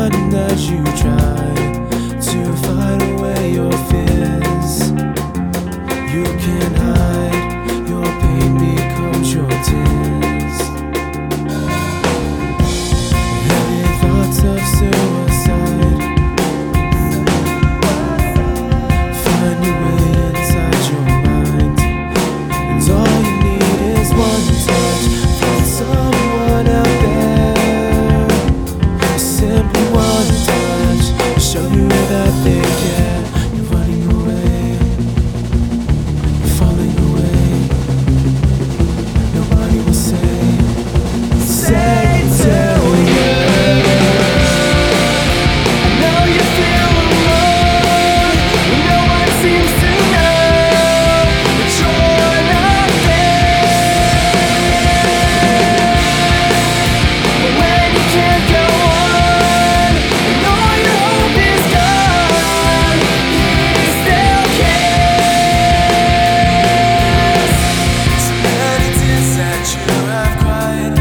one that you try to fight away your fears. You can't hide, your pain becomes your tears. Heavy thoughts of suicide find your way inside your mind, and all you need is one touch from someone out there. Simply one touch, show you that they care. You're running away, you're falling away. Nobody will say to you, I know you feel alone when no one seems to know that you're not there. But when you can't go on and all your hope is gone, he still cares. So many tears that you have cried,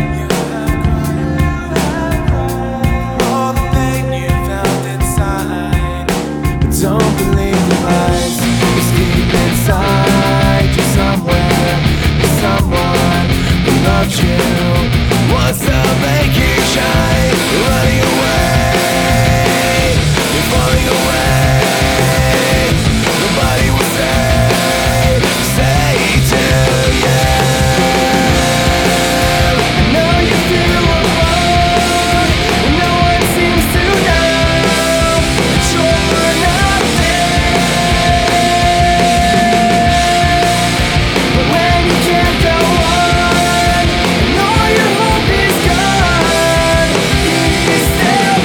all the pain you felt inside. But don't believe the lies, it's deep inside you somewhere. There's someone who loves you, wants to make you shine. You're running away, you're falling away. Nobody will say to you, I know you feel alone when no one seems to know that you're not there. But when you can't go on and all your hope is gone, he still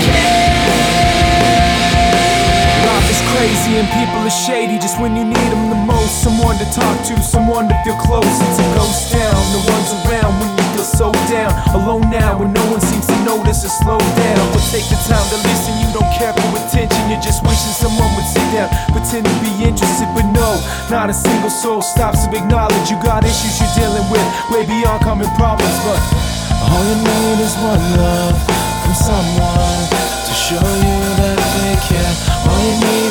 cares. Life is crazy and people are shady just when you need them the most. Someone to talk to, someone to feel close. It's a ghost town, no one's around when you feel so down. Alone now when no one seems to notice or slow down. But take the time to listen, you don't care for attention. You're just wishing someone would sit down, pretend to be interested. But no, not a single soul stops to acknowledge you got issues you're dealing with, way beyond common problems. But all you need is one love from someone to show you that they care. All you need